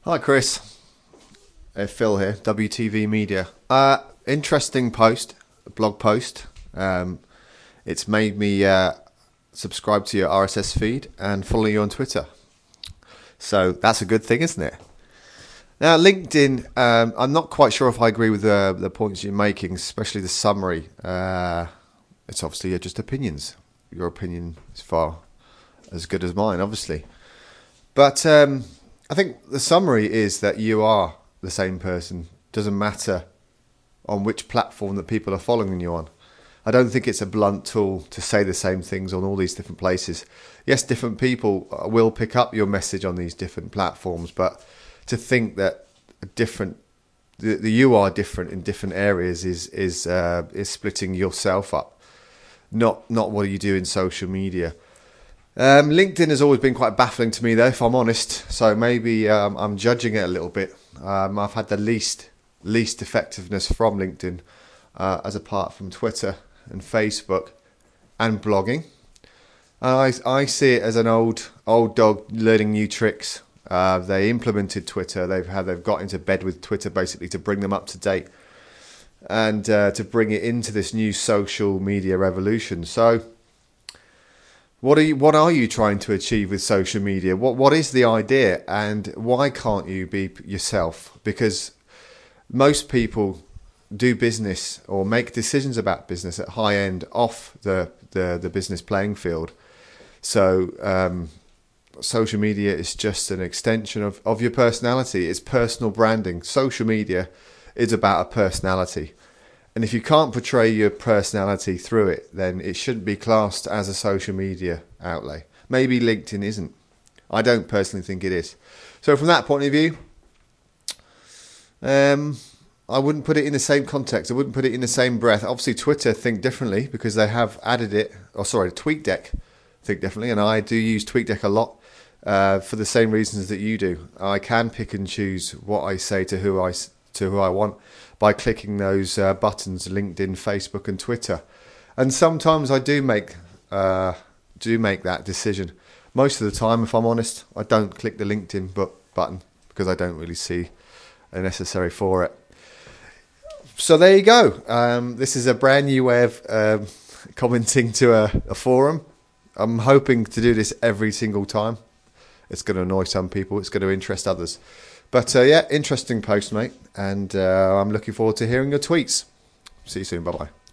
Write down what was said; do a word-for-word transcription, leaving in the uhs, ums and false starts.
Hi Chris, uh, Phil here, W T V Media. Uh, interesting post, blog post. Um, it's made me uh, subscribe to your R S S feed and follow you on Twitter. So that's a good thing, isn't it? Now LinkedIn, um, I'm not quite sure if I agree with the, the points you're making, especially the summary. Uh, it's obviously just opinions. Your opinion is far as good as mine, obviously. But um, I think the summary is that you are the same person. Doesn't matter on which platform that people are following you on. I don't think it's a blunt tool to say the same things on all these different places. Yes, different people will pick up your message on these different platforms, but to think that a different, the, the you are different in different areas is is uh, is splitting yourself up. Not not what you do in social media. Um, LinkedIn has always been quite baffling to me, though, if I'm honest. So maybe um, I'm judging it a little bit. Um, I've had the least least effectiveness from LinkedIn, uh, as apart from Twitter and Facebook and blogging. And I I see it as an old old dog learning new tricks. Uh, they implemented Twitter. They've had they've got into bed with Twitter basically to bring them up to date and uh, to bring it into this new social media revolution. So. What are you, what are you trying to achieve with social media? What what is the idea, and why can't you be yourself? Because most people do business or make decisions about business at high end off the the, the business playing field. So um, social media is just an extension of, of your personality. It's personal branding. Social media is about a personality. And if you can't portray your personality through it, then it shouldn't be classed as a social media outlay. Maybe LinkedIn isn't. I don't personally think it is. So from that point of view, um, I wouldn't put it in the same context. I wouldn't put it in the same breath. Obviously, Twitter think differently because they have added it. Oh, sorry, TweetDeck think differently. And I do use TweetDeck a lot uh, for the same reasons that you do. I can pick and choose what I say to who I to who I want by clicking those uh, buttons, LinkedIn, Facebook and Twitter. And sometimes I do make uh, do make that decision. Most of the time, if I'm honest, I don't click the LinkedIn bu- button because I don't really see a necessary for it. So there you go. Um, this is a brand new way of um, commenting to a, a forum. I'm hoping to do this every single time. It's going to annoy some people. It's going to interest others. But uh, yeah, interesting post, mate. And uh, I'm looking forward to hearing your tweets. See you soon. Bye-bye.